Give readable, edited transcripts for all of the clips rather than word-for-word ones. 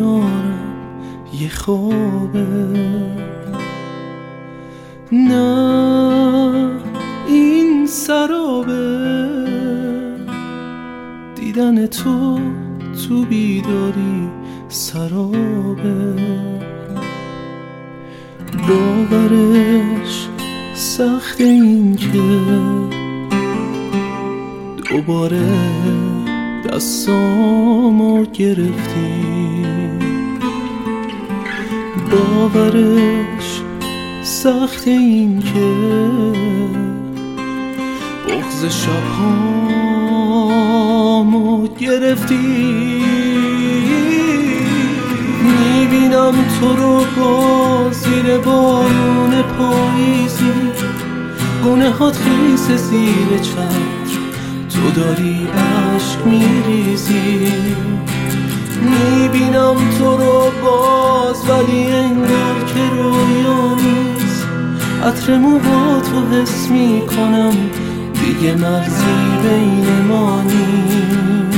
کنارم یه خوابه. نه این سرابه، دیدن تو بیداری سرابه. باورش سخت این که دوباره دستامو گرفتی. باورش سخت این که بغض شبهامو گرفتی. میبینم تو رو با زیر بارون پاییزی، گناهات خیس زیر چتر، تو داری عشق میریزی. میبینم تو رو باز ولی انگار که رویا نیست. عطر موهاتو حس میکنم دیگه مرزی بین ما نیست.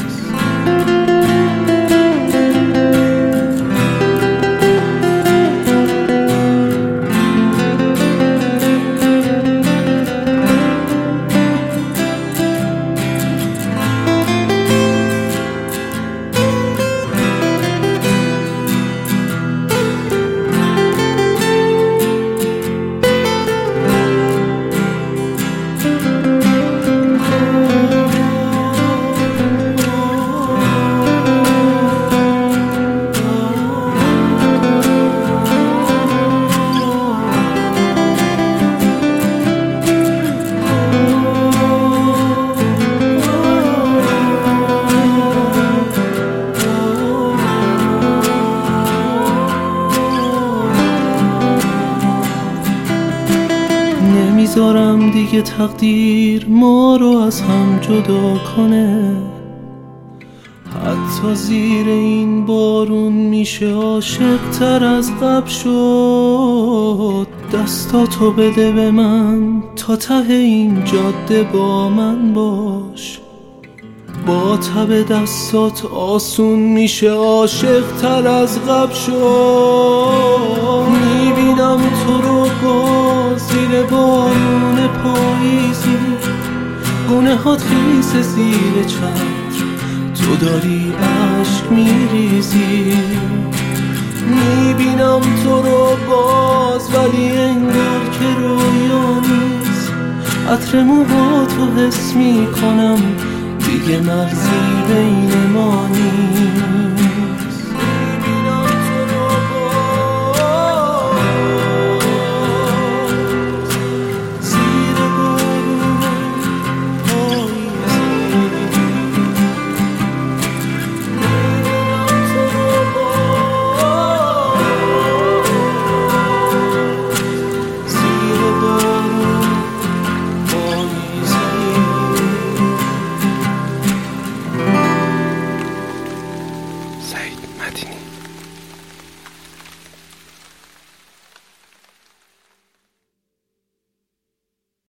نمیذارم دیگه تقدیر ما رو از هم جدا کنه. حتی زیر این بارون میشه عاشق تر از قبل شد. دستاتو بده به من تا ته این جاده با من باش. با تب دستات آسون میشه عاشق تر از قبل شد. میبینم تو رو با زیر بارون پاییزی، گناهات خیس زیر چتر، تو داری عشق میریزی. میبینم تو رو باز ولی انگار که رویا نیست. عطر موهاتو حس میکنم دیگه مرزی بین ما نیست.